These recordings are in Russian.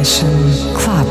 Session Club.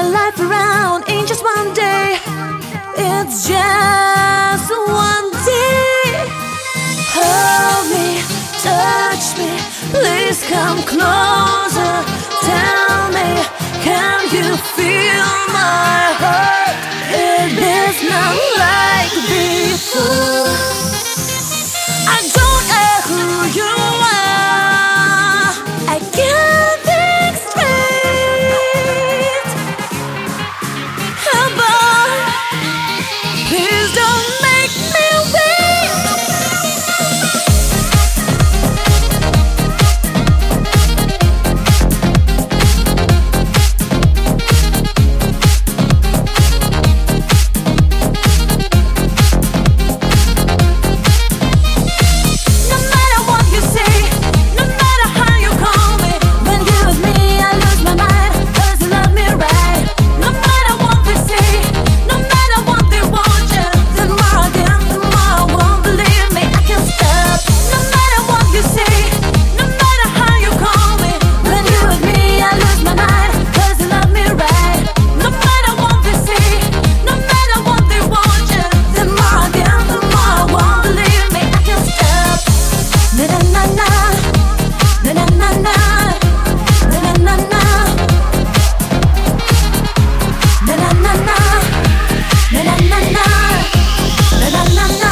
life around in just one day. It's just one day. Hold me, touch me, please come closer. Tell me, can you feel my heart? It is not like before. I don't know who you are. I can't think straight. But please don't make me wait. No matter what you say, no matter how you call me, when you with me I lose my mind, 'cause you love me right. No matter what they say, no matter what they want you, tomorrow again, tomorrow won't believe me, I can't stop. No matter what you say, no matter how you call me, when you with me I lose my mind, 'cause you love me right. No matter what they say, no matter what they want you, tomorrow again, tomorrow won't believe me, I can't stop. Na na na na, na na na na, na na na na, na na na na, na na na na, na na na na.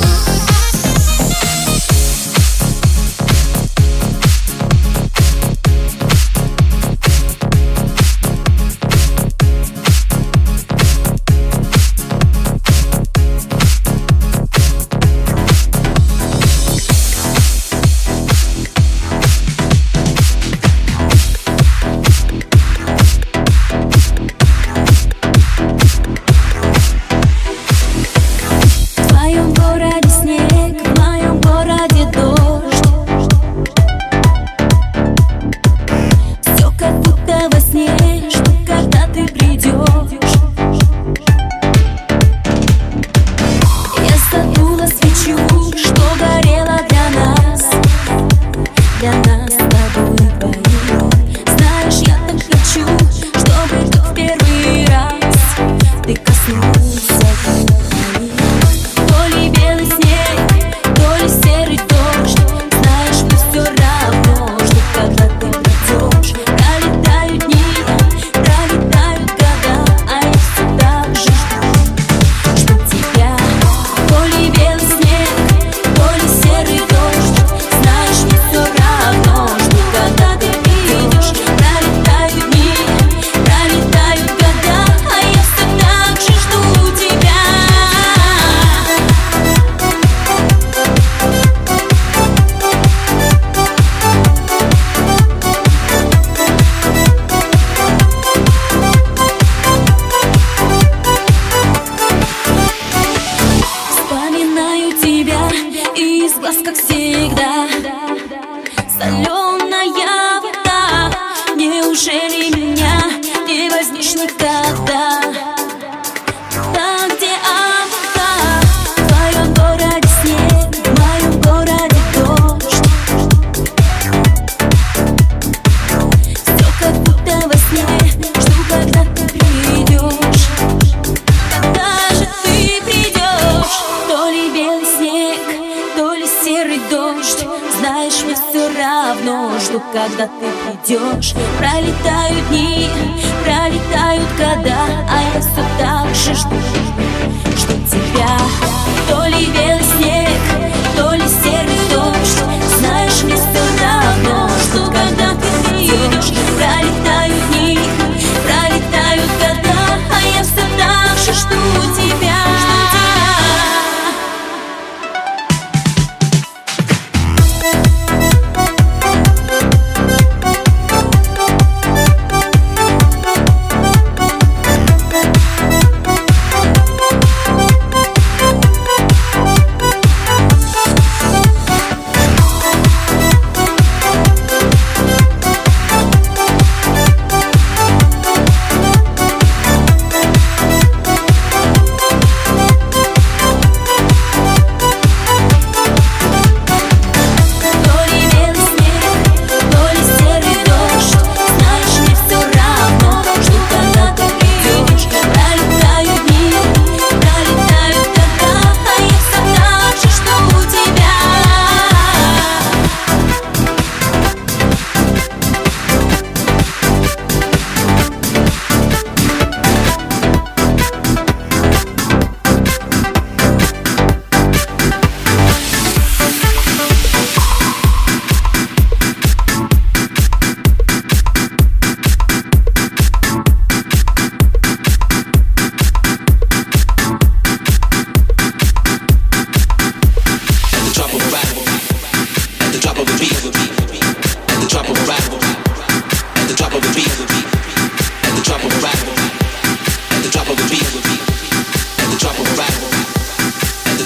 В твоем городе снег, в моем городе дождь. Все как будто во сне, жду, когда ты придешь. Я задула свечу, что горела для нас с тобой двоих. Знаешь, я так хочу, чтобы в первый раз ты коснулся моих. То ли белый снег, то ли серый дождь. Знаешь, мне все равно, жду, когда ты придешь. Пролетают дни, пролетают года, а я все так же жду тебя. То ли белый снег, то ли серый дождь. Знаешь, мне все равно, жду, когда ты придешь. Пролетают дни, пролетают года, а я все так же жду тебя. Вспоминаю тебя, и из глаз, как всегда, соленая вода. Неужели меня не возьмешь никогда? Там, где облака, в твоем городе снег, в моем городе дождь. Все как будто во сне, жду, когда ты придешь. Когда же ты придешь? То ли белый снег, то ли серый дождь. Знаешь, мне все равно, жду, когда ты придешь. Пролетают дни, пролетают года, а я все так же жду тебя. То ли белый снег, то ли серый дождь. Знаешь, мне все равно, жду, когда ты придешь. Пролетают дни, пролетают года, а я все так же жду тебя.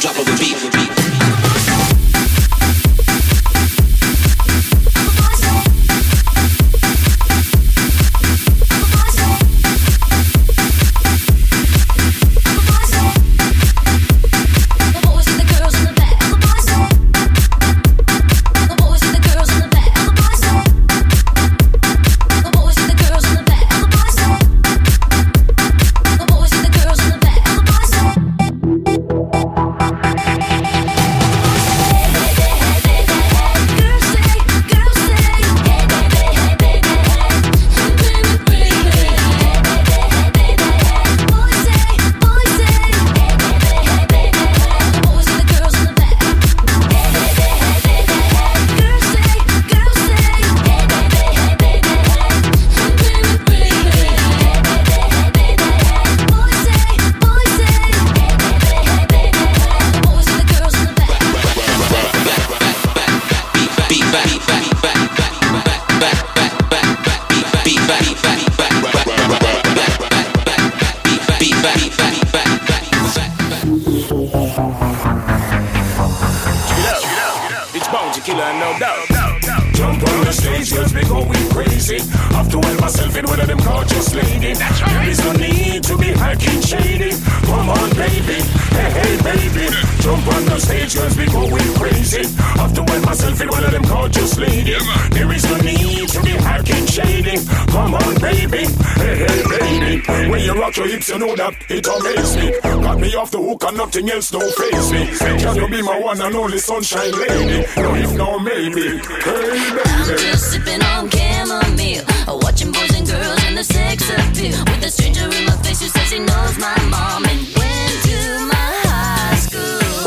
drop of a beat. You know that it amazes me. Got me off the hook and nothing else don't faze me. Can you be my one and only sunshine lady? No, if no, maybe. Hey, baby. I'm just sipping on chamomile, watching boys and girls and the sex appeal. With a stranger in my face who says he knows my mom and went to my high school.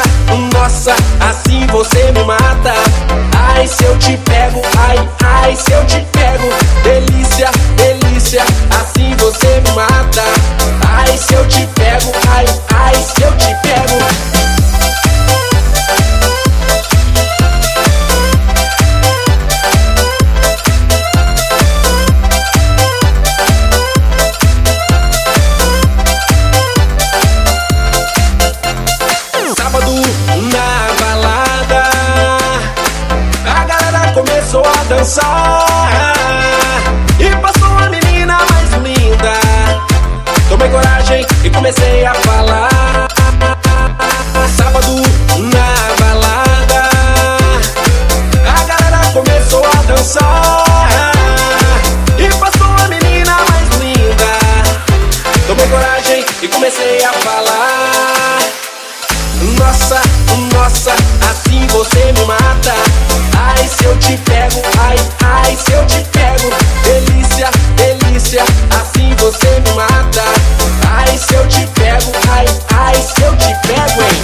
nossa, assim você me mata. Ai, se eu te pego, ai, ai, se eu te pego. Delícia, delícia, assim você me mata. Ai, se eu te pego, ai, ai, se eu te pego. Começou a dançar e passou uma menina mais linda. Tomei coragem e comecei a falar. Sábado na balada, a galera começou a dançar e passou uma menina mais linda. Tomei coragem e comecei a falar. Nossa, nossa, assim você me mata. Ai, se eu te pego, ai, ai, se eu te pego. Delícia, delícia, assim você me mata. Ai, se eu te pego, ai, ai, se eu te pego, hein.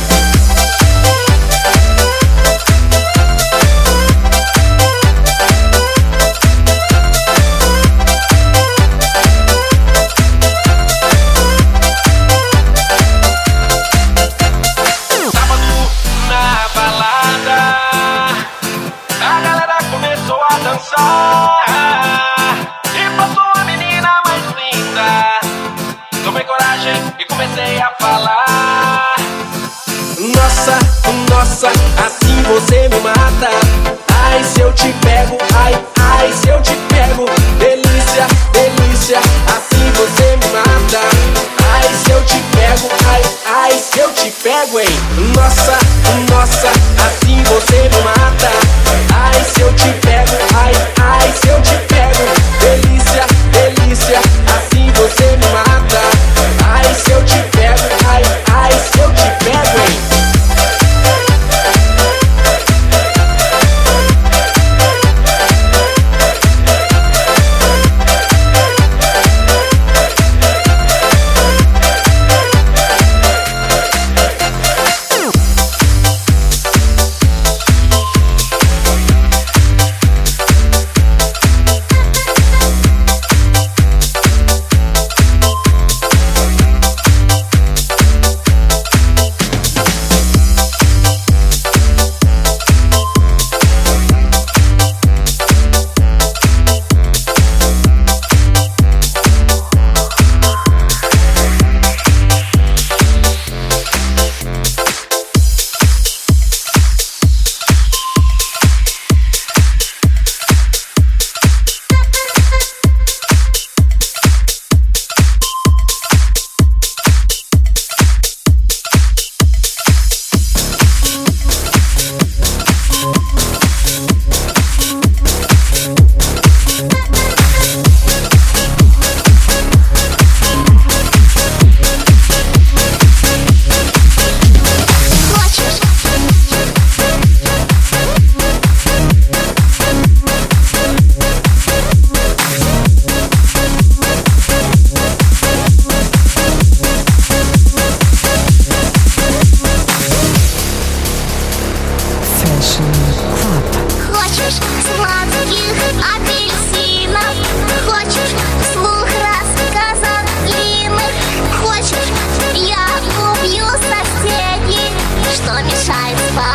Sábado na balada, a galera começou a dançar e passou a menina mais linda. Tomei coragem e comecei a falar. Nossa, nossa, assim você me mata. Ai, se eu te pego, ai, ai, se eu te pego. Delícia, delícia, assim você me mata. Ai, se eu te pego, ai, ai, se eu te pego, hein. Nossa, nossa, assim você me mata. Ai, se eu te pego, ai, ai, se eu te pego. Delícia, delícia, assim você me mata. Ai, se eu te pego, ai, ai, se eu te pego, hein. Хочешь сладких апельсинов? Хочешь вслух рассказов длинных? Хочешь, я убью соседей, что мешает спать?